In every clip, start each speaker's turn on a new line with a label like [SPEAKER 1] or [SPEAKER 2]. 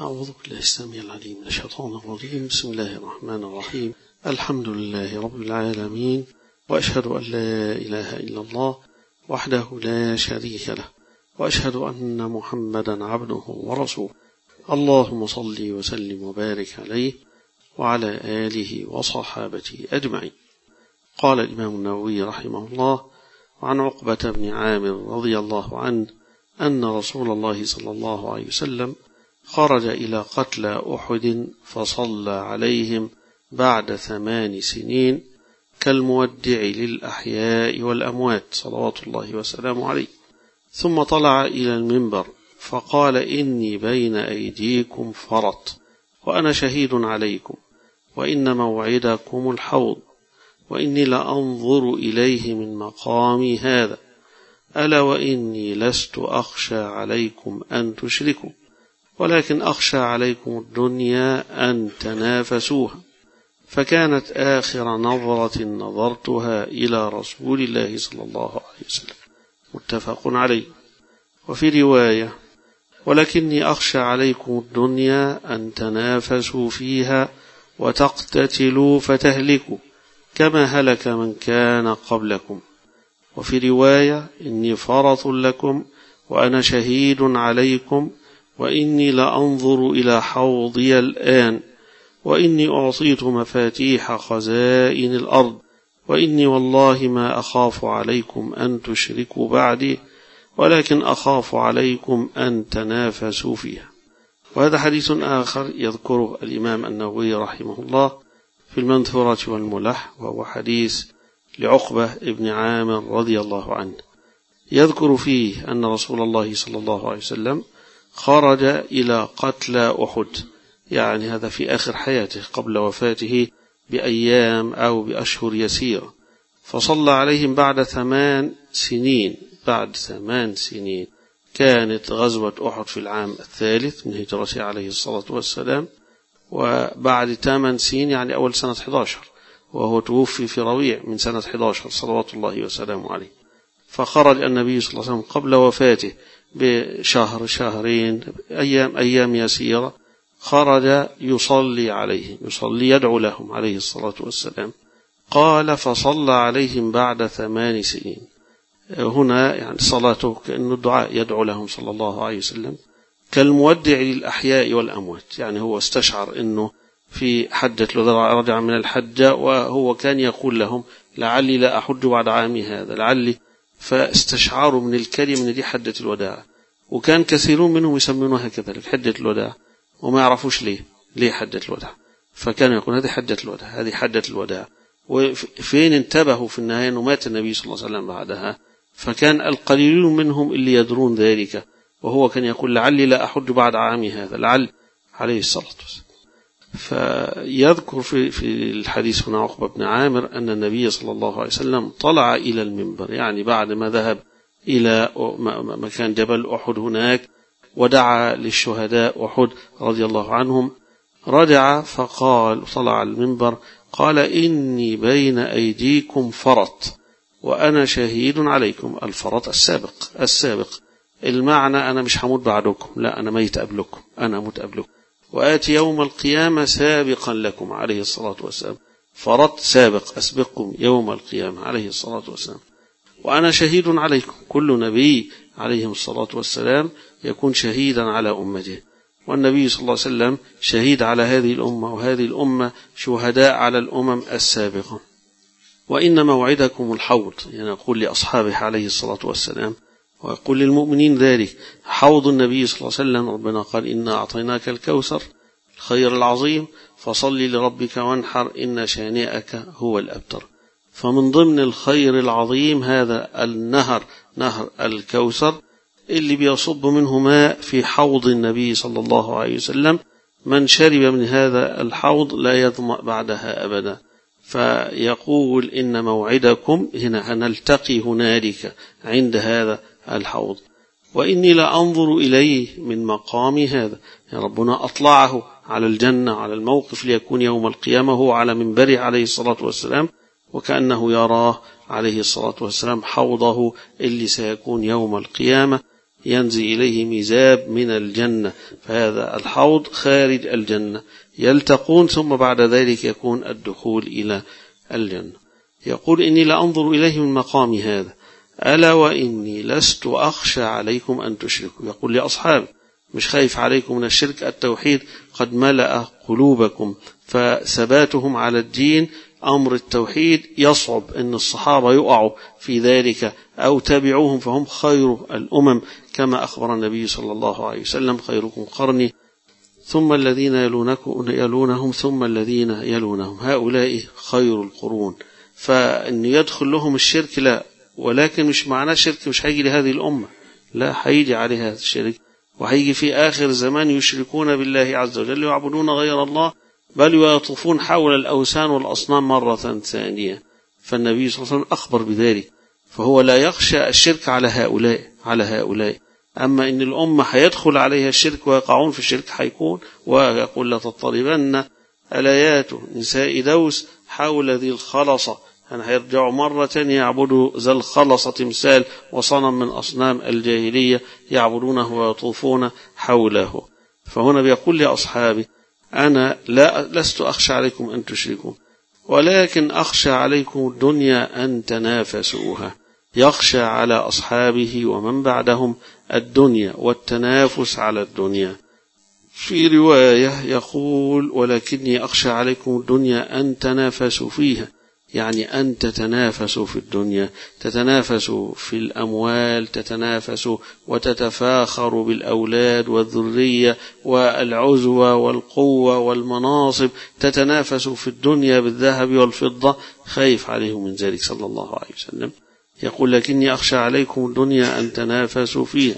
[SPEAKER 1] أعوذ بالله السميع العليم من الشيطان الرجيم. بسم الله الرحمن الرحيم. الحمد لله رب العالمين، وأشهد أن لا إله إلا الله وحده لا شريك له، وأشهد أن محمدا عبده ورسوله. اللهم صل وسلم وبارك عليه وعلى آله وصحابته أجمعين. قال الإمام النووي رحمه الله: وعن عقبة بن عامر رضي الله عنه أن رسول الله صلى الله عليه وسلم خرج إلى قتلى أحد فصلى عليهم بعد 8 سنين كالمودع للأحياء والأموات صلوات الله وسلامه عليه، ثم طلع إلى المنبر فقال: إني بين أيديكم فرط، وأنا شهيد عليكم، وإن موعدكم الحوض، وإني لأنظر إليه من مقامي هذا، ألا وإني لست أخشى عليكم أن تشركوا، ولكن أخشى عليكم الدنيا أن تنافسوها. فكانت آخر نظرة نظرتها إلى رسول الله صلى الله عليه وسلم. متفق عليه. وفي رواية: ولكني أخشى عليكم الدنيا أن تنافسوا فيها وتقتتلوا فتهلكوا كما هلك من كان قبلكم. وفي رواية: إني فرط لكم وأنا شهيد عليكم، وإني لأنظر إلى حوضي الآن، وإني أعطيت مفاتيح خزائن الأرض، وإني والله ما أخاف عليكم أن تشركوا بعدي، ولكن أخاف عليكم أن تنافسوا فيها. وهذا حديث آخر يذكره الإمام النووي رحمه الله في المنثورة والملح، وهو حديث لعقبة ابن عامر رضي الله عنه، يذكر فيه أن رسول الله صلى الله عليه وسلم خرج إلى قتلى أحد، يعني هذا في آخر حياته قبل وفاته بأيام أو بأشهر يسيرة، فصلى عليهم بعد 8 سنين. بعد 8 سنين كانت غزوة أحد في العام 3 من هجرته عليه الصلاة والسلام، وبعد 8 سنين يعني أول سنة 11، وهو توفي في ربيع من سنة 11 صلوات الله وسلامه عليه. فخرج النبي صلى الله عليه وسلم قبل وفاته بشهر شهرين أيام يسيرة، خرج يصلي عليهم، يصلي يدعو لهم عليه الصلاة والسلام. قال: فصلى عليهم بعد 8 سنين. هنا يعني صلاته كأنه الدعاء يدعو لهم صلى الله عليه وسلم كالمودع للأحياء والأموات، يعني هو استشعر أنه في حجة الوداع رجع من الحجة، وهو كان يقول لهم: لعلي لا أحج بعد عامي هذا، لعلي، فاستشعروا من الكلمة من دي حجة الوداع. وكان كثيرون منهم يسمونها كذلك حجة الوداع، وما يعرفوش ليه حجة الوداع، فكانوا يقولون هذه حجة الوداع، هذه حجة الوداع. وفين انتبهوا في النهاية أنه مات النبي صلى الله عليه وسلم بعدها، فكان القليلون منهم اللي يدرون ذلك، وهو كان يقول: لعلي لا أحج بعد عامي هذا، لعل عليه الصلاة والسلام. فيذكر في الحديث هنا عقبة بن عامر أن النبي صلى الله عليه وسلم طلع إلى المنبر، يعني بعد ما ذهب إلى مكان جبل أحد هناك ودعا للشهداء أحد رضي الله عنهم، رجع فقال، طلع على المنبر قال: إني بين أيديكم فرط، وأنا شهيد عليكم. الفرط السابق، المعنى أنا مش هموت بعدكم، لا، أنا ميت قبلكم، أنا أموت قبلكم، وآتي يوم القيامة سابقا لكم عليه الصلاة والسلام. فرط سابق، أسبقكم يوم القيامة عليه الصلاة والسلام. وأنا شهيد عليكم. كل نبي عليه الصلاة والسلام يكون شهيدا على أمته، والنبي صلى الله عليه وسلم شهيد على هذه الأمة، وهذه الأمة شهداء على الأمم السابقة. وإن موعدكم الحوض، يعني يقول لأصحابه عليه الصلاة والسلام، ويقول للمؤمنين ذلك: حوض النبي صلى الله عليه وسلم. ربنا قال: إنا أعطيناك الكوثر، الخير العظيم، فصل لربك وانحر، إن شانئك هو الأبتر. فمن ضمن الخير العظيم هذا النهر، نهر الكوثر، اللي بيصب منه ماء في حوض النبي صلى الله عليه وسلم. من شرب من هذا الحوض لا يظمأ بعدها أبدا. فيقول: إن موعدكم، هنا هنلتقي هنالك عند هذا الحوض، وإني لأنظر إليه من مقامي هذا. يعني ربنا أطلعه على الجنة، على الموقف ليكون يوم القيامة هو على منبره عليه الصلاة والسلام، وكأنه يراه عليه الصلاة والسلام حوضه اللي سيكون يوم القيامة. ينزل إليه مذاب من الجنة، فهذا الحوض خارج الجنة، يلتقون ثم بعد ذلك يكون الدخول إلى الجنة. يقول إني لأنظر إليه من مقام هذا، ألا وإني لست أخشى عليكم أن تشركوا. يقول لأصحابه مش خايف عليكم من الشرك، التوحيد قد ملأ قلوبكم، فثباتهم على الدين أمر التوحيد يصعب أن الصحابة يقعوا في ذلك أو تابعوهم، فهم خير الأمم كما أخبر النبي صلى الله عليه وسلم: خيركم قرني ثم الذين يلونهم ثم الذين يلونهم، هؤلاء خير القرون. فإن يدخل لهم الشرك لا، ولكن مش معناه الشرك مش هيجي لهذه الأمة، لا، هيجي عليها هذا الشرك، وهيجي في آخر الزمان يشركون بالله عز وجل ويعبدون غير الله، بل ويطوفون حول الأوثان والأصنام مرة ثانية. فالنبي صلى الله عليه وسلم أخبر بذلك، فهو لا يخشى الشرك على هؤلاء. أما إن الأمة هيدخل عليها الشرك ويقعون في الشرك هيكون، ويقول لا تضطربن آيات نساء دوس حول ذي الخلصة، هيرجعوا مرة تانية يعبدوا ذا الخلصة، تمثال وصنم من أصنام الجاهلية يعبدونه ويطوفون حوله. فهنا بيقول لأصحابي أنا لست أخشى عليكم أن تشركوا، ولكن أخشى عليكم الدنيا أن تنافسوها. يخشى على أصحابه ومن بعدهم الدنيا والتنافس على الدنيا. في رواية يقول ولكني أخشى عليكم الدنيا أن تنافسوا فيها، يعني أن تتنافسوا في الدنيا، تتنافسوا في الأموال، تتنافسوا وتتفاخروا بالأولاد والذرية والعزوة والقوة والمناصب، تتنافسوا في الدنيا بالذهب والفضة. خايف عليهم من ذلك صلى الله عليه وسلم. يقول لكني أخشى عليكم الدنيا أن تنافسوا فيها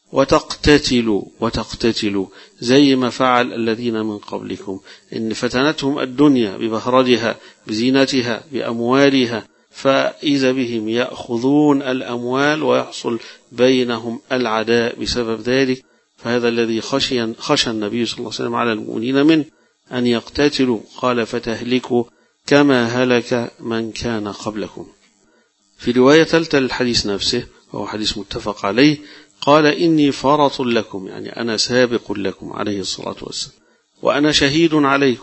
[SPEAKER 1] وتقتتلوا زي ما فعل الذين من قبلكم، إن فتنتهم الدنيا ببهرجها بزينتها بأموالها، فإذا بهم يأخذون الأموال ويحصل بينهم العداء بسبب ذلك. فهذا الذي خشى النبي صلى الله عليه وسلم على المؤمنين من أن يقتتلوا، قال فتهلكوا كما هلك من كان قبلكم. في رواية ثالثة للحديث نفسه وهو حديث متفق عليه، قال إني فرط لكم، يعني أنا سابق لكم عليه الصلاة والسلام، وأنا شهيد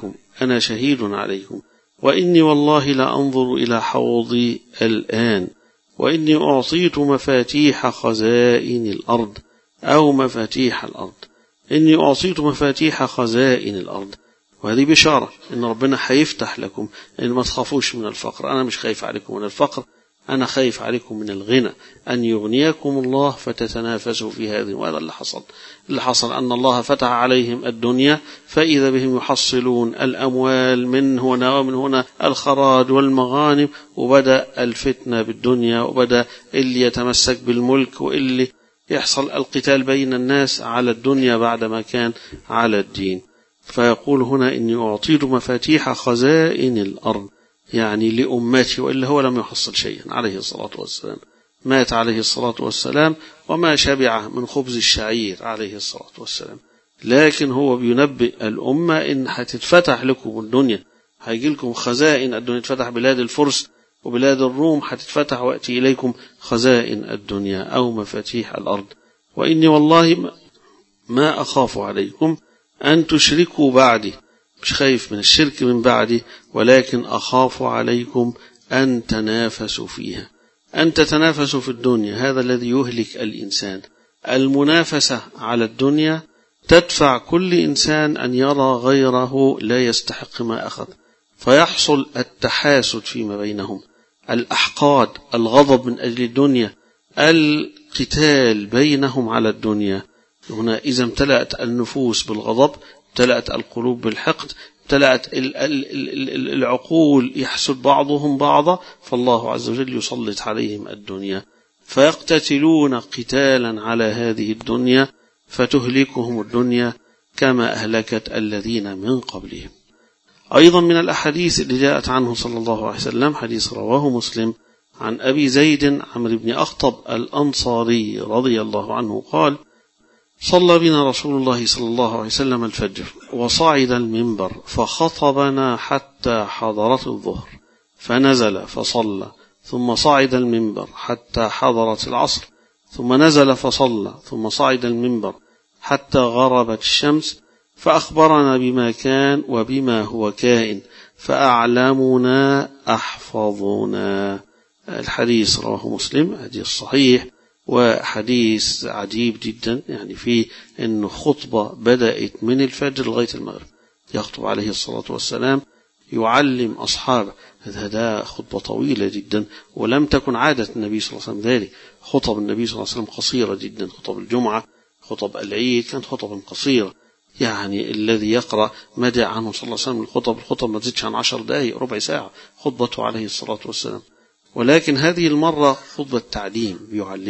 [SPEAKER 1] عليكم، وإني والله لأنظر إلى حوضي الآن، وإني أعطيت مفاتيح خزائن الأرض أو مفاتيح الأرض، إني أعطيت مفاتيح خزائن الأرض. وهذه بشارة إن ربنا هيفتح لكم، إن ما تخافوش من الفقر. أنا مش خايف عليكم من الفقر، أنا خايف عليكم من الغنى، أن يغنيكم الله فتتنافسوا في هذه. وهذا اللي حصل أن الله فتح عليهم الدنيا، فإذا بهم يحصلون الأموال من هنا ومن هنا، الخراج والمغانم، وبدأ الفتنة بالدنيا، وبدأ اللي يتمسك بالملك، واللي يحصل القتال بين الناس على الدنيا بعدما كان على الدين. فيقول هنا إني أعطيت مفاتيح خزائن الأرض، يعني لأمتي، وإلا هو لم يحصل شيئا عليه الصلاة والسلام. مات عليه الصلاة والسلام وما شبع من خبز الشعير عليه الصلاة والسلام، لكن هو بينبئ الأمة إن هتتفتح لكم الدنيا، هيجي لكم خزائن الدنيا، تفتح بلاد الفرس وبلاد الروم، هتتفتح وأتي إليكم خزائن الدنيا أو مفاتيح الأرض. وإني والله ما أخاف عليكم أن تشركوا بعدي، مش خايف من الشرك من بعدي، ولكن أخاف عليكم أن تنافسوا فيها، أن تتنافسوا في الدنيا. هذا الذي يهلك الإنسان، المنافسة على الدنيا تدفع كل إنسان أن يرى غيره لا يستحق ما أخذ، فيحصل التحاسد فيما بينهم، الأحقاد، الغضب من أجل الدنيا، القتال بينهم على الدنيا. هنا إذا امتلأت النفوس بالغضب، امتلأت القلوب بالحقد، امتلأت العقول يحسد بعضهم بعضا، فالله عز وجل يسلط عليهم الدنيا، فيقتتلون قتالا على هذه الدنيا، فتهلكهم الدنيا كما أهلكت الذين من قبلهم. أيضا من الأحاديث اللي جاءت عنه صلى الله عليه وسلم حديث رواه مسلم عن أبي زيد عمرو بن أخطب الأنصاري رضي الله عنه قال: صلى بنا رسول الله صلى الله عليه وسلم الفجر، وصعد المنبر فخطبنا حتى حضرت الظهر، فنزل فصلى، ثم صعد المنبر حتى حضرت العصر، ثم نزل فصلى ثم صعد المنبر حتى غربت الشمس فأخبرنا بما كان وبما هو كائن فأعلمنا أحفظنا. الحديث رواه مسلم، حديث صحيح وحديث عجيب جدا، يعني فيه أنه خطبة بدأت من الفجر لغاية المغرب، يخطب عليه الصلاة والسلام يعلم أصحابه. هذا خطبة طويلة جدا، ولم تكن عادة النبي صلى الله عليه وسلم ذلك. خطب النبي صلى الله عليه وسلم قصيرة جدا، خطب الجمعة خطب العيد كانت خطب قصيرة، يعني الذي يقرأ مدى عنه صلى الله عليه وسلم الخطب ما تزيدش عن 10 دقائق ربع ساعة خطبته عليه الصلاة والسلام. ولكن هذه المرة خطبة تعليم،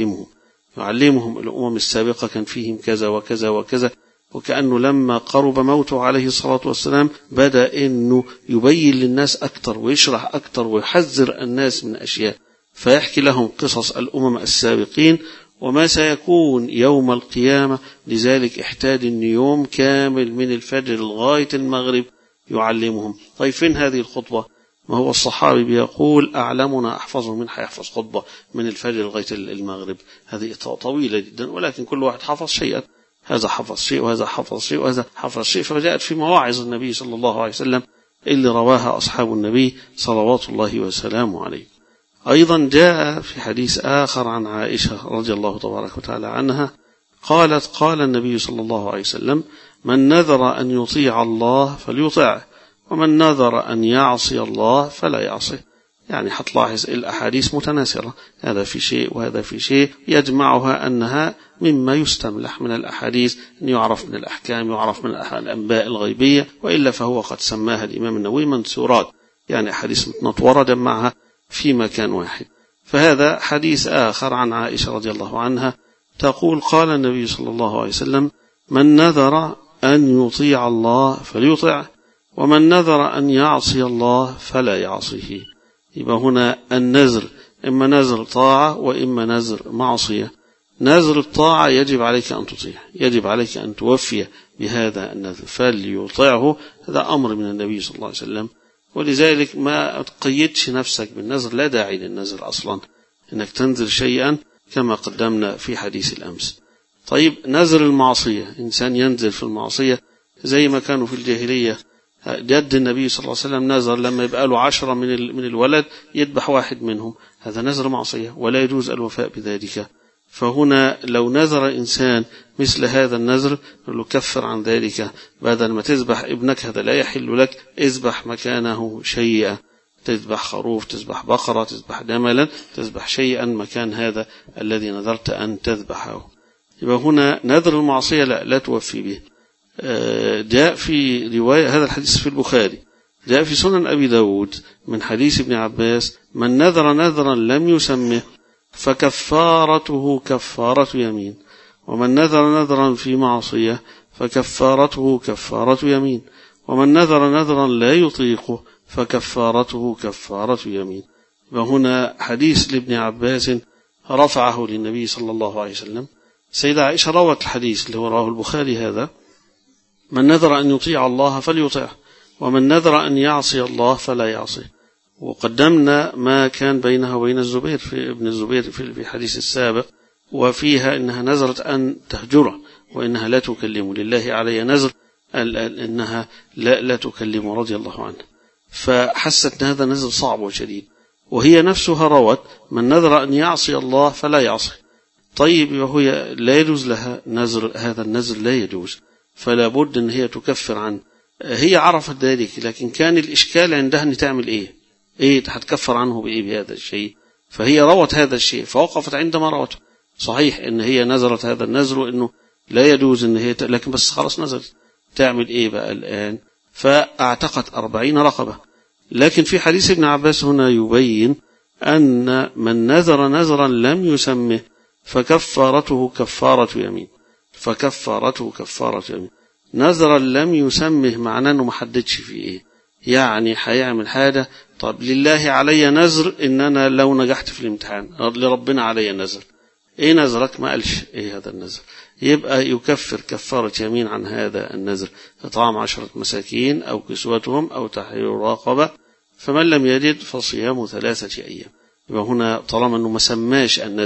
[SPEAKER 1] يعلمهم الأمم السابقة كان فيهم كذا وكذا وكذا، وكأنه لما قرب موته عليه الصلاة والسلام بدأ أنه يبين للناس أكثر ويشرح أكثر ويحذر الناس من أشياء، فيحكي لهم قصص الأمم السابقين وما سيكون يوم القيامة. لذلك احتاج أن يوم كامل من الفجر لغاية المغرب يعلمهم. طيب فين هذه الخطبة؟ ما هو الصحابي بيقول أعلمنا أحفظه من حيحفظ خطبة من الفجر لغاية المغرب، هذه طويلة جدا، ولكن كل واحد حفظ شيئا، هذا حفظ شيء وهذا حفظ شيء وهذا حفظ شيء، فجاءت في مواعظ النبي صلى الله عليه وسلم اللي رواها أصحاب النبي صلوات الله وسلامه عليه. أيضا جاء في حديث آخر عن عائشة رضي الله تبارك وتعالى عنها قالت قال النبي صلى الله عليه وسلم من نذر أن يطيع الله فليطعه ومن نذر أن يعصي الله فلا يعصيه. يعني حتلاحظ الأحاديث متناثرة، هذا في شيء وهذا في شيء، يجمعها أنها مما يستملح من الأحاديث أن يعرف من الأحكام، يعرف من الأنباء الغيبية، وإلا فهو قد سماها الإمام النووي منثورات، يعني أحاديث متنطورة جمعها في مكان واحد. فهذا حديث آخر عن عائشة رضي الله عنها تقول قال النبي صلى الله عليه وسلم من نذر أن يطيع الله فليطعه ومن نذر أن يعصي الله فلا يعصيه. يبقى هنا النذر إما نذر طاعة وإما نذر معصية. نذر الطاعة يجب عليك أن تطيع، يجب عليك أن توفي بهذا النذر فليطيعه، هذا أمر من النبي صلى الله عليه وسلم. ولذلك ما تقيدش نفسك بالنذر، لا داعي للنذر أصلا إنك تنذر شيئا كما قدمنا في حديث الأمس. طيب نذر المعصية، إنسان ينذر في المعصية زي ما كانوا في الجاهلية، جد النبي صلى الله عليه وسلم نذر لما يبقى له 10 من الولد يذبح واحد منهم، هذا نذر معصية ولا يجوز الوفاء بذلك. فهنا لو نذر إنسان مثل هذا النذر له كفر عن ذلك، بدل ما تذبح ابنك هذا لا يحل لك، اذبح مكانه شيئا، تذبح خروف، تذبح بقرة، تذبح جملا، تذبح شيئا مكان هذا الذي نذرت أن تذبحه. يبقى هنا نذر المعصية لا توفي به. جاء في رواية، هذا الحديث في البخاري، جاء في سنن أبي داود من حديث ابن عباس من نذر نذرا لم يسمه فكفارته كفارة يمين ومن نذر نذرا في معصية فكفارته كفارة يمين ومن نذر نذرا لا يطيقه فكفارته كفارة يمين. وهنا حديث لابن عباس رفعه للنبي صلى الله عليه وسلم. سيدة عائشة روت الحديث اللي هو رواه البخاري هذا من نذر أن يطيع الله فليطيعه ومن نذر أن يعصي الله فلا يعصيه. وقدمنا ما كان بينها وبين الزبير في ابن الزبير في الحديث السابق، وفيها إنها نذرت أن تهجره وإنها لا تكلمه، لله علي نذر إنها لا تكلمه رضي الله عنه، فحست أن هذا نذر صعب وشديد. وهي نفسها روت من نذر أن يعصي الله فلا يعصي. طيب وهي لا يجوز لها نذر، هذا النذر لا يجوز، فلا بد أن هي تكفر عنه. هي عرفت ذلك، لكن كان الإشكال عندها أن تعمل إيه هتكفر عنه بإيه بهذا الشيء. فهي روت هذا الشيء فوقفت عندما روته. صحيح أن هي نذرت هذا النذر وأنه لا يجوز أن هي لكن بس خلاص نذرت، تعمل إيه بقى الآن؟ فاعتقت 40 رقبة. لكن في حديث ابن عباس هنا يبين أن من نذر نذرا لم يسمه فكفارته كفارة يمين، فكفارته كفارة يمين. نذرا لم يسمه معناه أنه ما حددش فيه إيه، يعني هيعمل حاجة. طب لله علي نذر إن أنا لو نجحت في الامتحان، لربنا علي نذر، إيه نذرك؟ ما قالش إيه هذا النذر، يبقى يكفر كفارة يمين عن هذا النذر، إطعام 10 مساكين أو كسوتهم أو تحرير رقبة، فمن لم يجد فصيام 3 أيام. يبقى هنا طالما أنه ما سماش النذر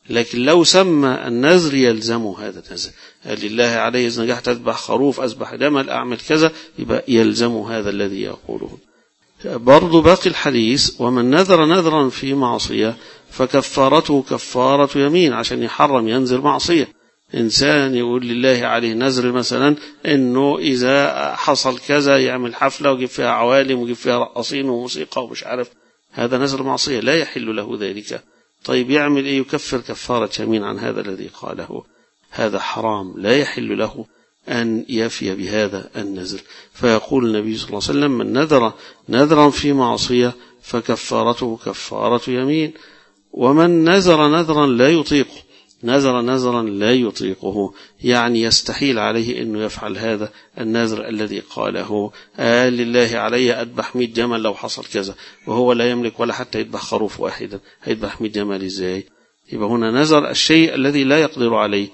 [SPEAKER 1] لكن لو سمى النذر يلزمه هذا النذر، لله عليه إذا نجحت أذبح خروف، أذبح جمل، أعمل كذا، يبقى يلزمه هذا الذي يقوله. برضو باقي الحديث: ومن نذر نذرا في معصية فكفارته كفارة يمين، عشان يحرم ينذر معصية. إنسان يقول لله عليه نذر مثلا إنه إذا حصل كذا يعمل حفلة ويجيب فيها عوالم ويجيب فيها رقصين وموسيقى ومش عارف، هذا نذر معصية لا يحل له ذلك. طيب يعمل إيه؟ يكفر كفارة يمين عن هذا الذي قاله. هذا حرام، لا يحل له أن يفي بهذا النذر. فيقول النبي صلى الله عليه وسلم: من نذر نذرا في معصية فكفارته كفارة يمين. ومن نذر نذرا لا يطيقه، نذر نذرا لا يطيقه، يعني يستحيل عليه أنه يفعل هذا النذر الذي قاله. لله علي أذبح 100 جمل لو حصل كذا، وهو لا يملك ولا حتى يذبح خروف واحدا، هيذبح 100 جمل إزاي؟ يبقى هنا نذر الشيء الذي لا يقدر عليه،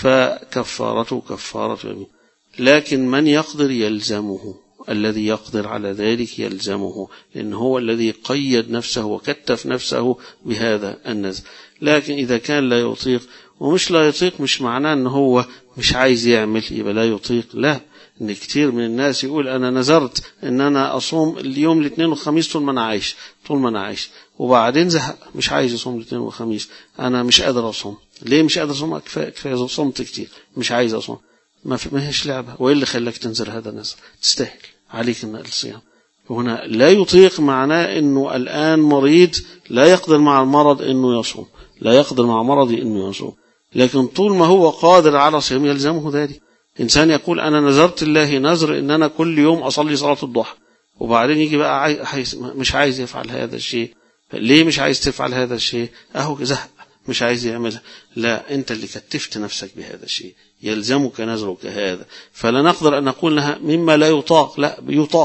[SPEAKER 1] فكفارته كفارة يمين. لكن من يقدر يلزمه، الذي يقدر على ذلك يلزمه، لأن هو الذي قيد نفسه وكتف نفسه بهذا النذر. لكن إذا كان لا يطيق، ومش لا يطيق مش معناه أنه هو مش عايز يعمل يبقى لا يطيق، لا. إن كتير من الناس يقول أنا نذرت إن أنا أصوم اليوم الاثنين والخميس طول ما أنا عايش، وبعدين زهق مش عايز يصوم الاثنين والخميس، أنا مش قادر أصوم. ليه مش قادر أصوم؟ كفاية صمت كتير، مش عايز أصوم. ما هيش لعبة. وإيه اللي خلاك تنزل هذا النذر؟ تستاهل عليك إن الصيام. هنا لا يطيق معناه إنه الآن مريض لا يقدر مع المرض إنه يصوم، لا يقدر مع مرضي إنه يصوم، لكن طول ما هو قادر على صيام يلزمه ذلك. إنسان يقول أنا نذرت الله نذر إن أنا كل يوم أصلي صلاة الضحى، وبعدين يجي بقى مش عايز يفعل هذا الشيء. ليه مش عايز تفعل هذا الشيء؟ أهو زهق مش عايز يعملها. لا، أنت اللي كتفت نفسك بهذا الشيء، يلزمك نذرك هذا. فلا نقدر أن نقول لها مما لا يطاق، لا،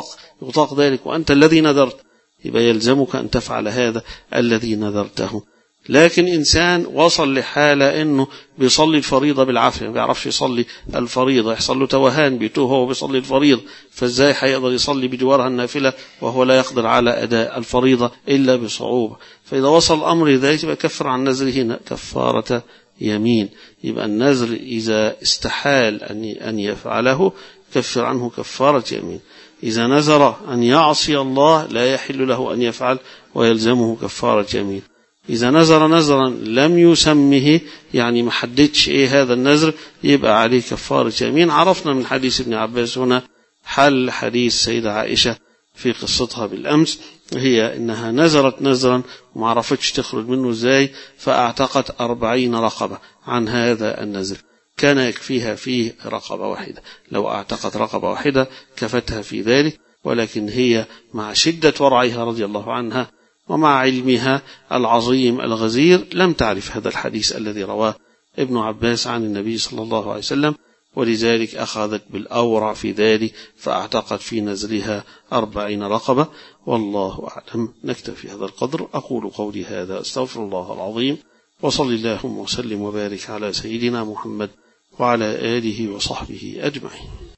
[SPEAKER 1] يطاق ذلك، وأنت الذي نذرت، يبقى يلزمك أن تفعل هذا الذي نذرته. لكن إنسان وصل لحالة إنه بيصلي الفريضة بالعافية، ما بيعرفش يصلي الفريضة، يحصل له توهان، بيتوه هو بيصلي الفريضة، فإزاي هيقدر يصلي بجوارها النافلة وهو لا يقدر على أداء الفريضة إلا بصعوبة؟ فإذا وصل الأمر ذلك يبقى كفر عن نذره كفارة يمين. يبقى النذر إذا استحال أن يفعله كفر عنه كفارة يمين. إذا نذر أن يعصي الله لا يحل له أن يفعل ويلزمه كفارة يمين. إذا نذر نذرا لم يسمه، يعني ما حددش إيه هذا النذر، يبقى عليه كفارة يمين. عرفنا من حديث ابن عباس هنا حل حديث سيدة عائشة في قصتها بالأمس، هي إنها نذرت نذرا وما عرفتش تخرج منه إزاي، فأعتقت 40 رقبة عن هذا النذر، كان يكفيها فيه رقبة واحدة. لو أعتقت رقبة واحدة كفتها في ذلك، ولكن هي مع شدة ورعها رضي الله عنها ومع علمها العظيم الغزير لم تعرف هذا الحديث الذي رواه ابن عباس عن النبي صلى الله عليه وسلم، ولذلك أخذت بالأورع في ذلك فأعتقت في نذرها 40 رقبة. والله أعلم. نكتفي هذا القدر. أقول قولي هذا، أستغفر الله العظيم، وصلى اللهم وسلم وبارك على سيدنا محمد وعلى آله وصحبه أجمعين.